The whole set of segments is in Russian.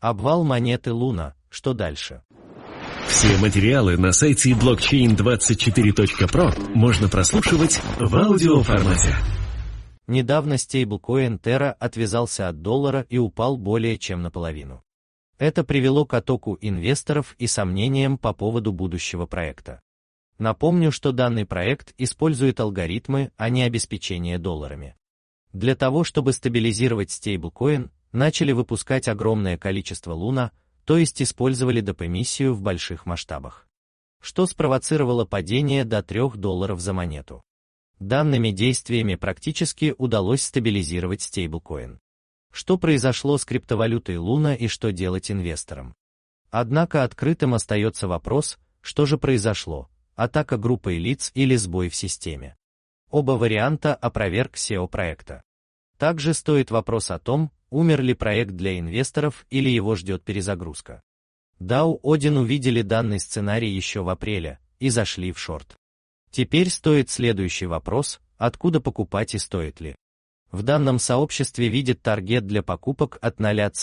Обвал монеты Луна. Что дальше? Все материалы на сайте blockchain24.pro можно прослушивать в аудиоформате. Недавно стейблкоин Terra отвязался от доллара и упал более чем наполовину. Это привело к оттоку инвесторов и сомнениям по поводу будущего проекта. Напомню, что данный проект использует алгоритмы, а не обеспечение долларами. Для того, чтобы стабилизировать стейблкоин, начали выпускать огромное количество Луна, то есть использовали доп-эмиссию в больших масштабах, что спровоцировало падение до $3 за монету. Данными действиями практически удалось стабилизировать стейблкоин. Что произошло с криптовалютой Луна и что делать инвесторам? Однако открытым остается вопрос, что же произошло, атака группой лиц или сбой в системе. Оба варианта опроверг SEO проекта. Также стоит вопрос о том, умер ли проект для инвесторов или его ждет перезагрузка. DAO Odin увидели данный сценарий еще в апреле и зашли в шорт. Теперь стоит следующий вопрос, откуда покупать и стоит ли. В данном сообществе видят таргет для покупок от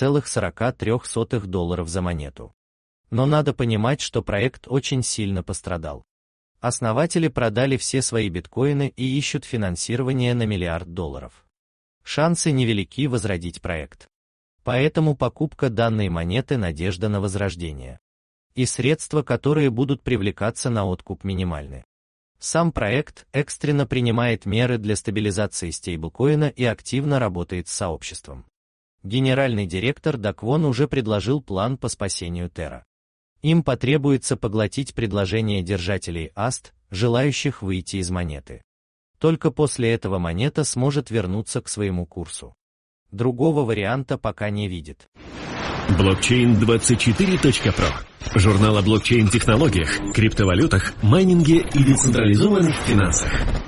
$0,43 за монету. Но надо понимать, что проект очень сильно пострадал. Основатели продали все свои биткоины и ищут финансирование на $1 миллиард. Шансы невелики возродить проект. Поэтому покупка данной монеты – надежда на возрождение. И средства, которые будут привлекаться на откуп, минимальны. Сам проект экстренно принимает меры для стабилизации стейблкоина и активно работает с сообществом. Генеральный директор Даквон уже предложил план по спасению Terra. Им потребуется поглотить предложение держателей AST, желающих выйти из монеты. Только после этого монета сможет вернуться к своему курсу. Другого варианта пока не видит. Blockchain24.pro. Журнал о блокчейн-технологиях, криптовалютах, майнинге и децентрализованных финансах.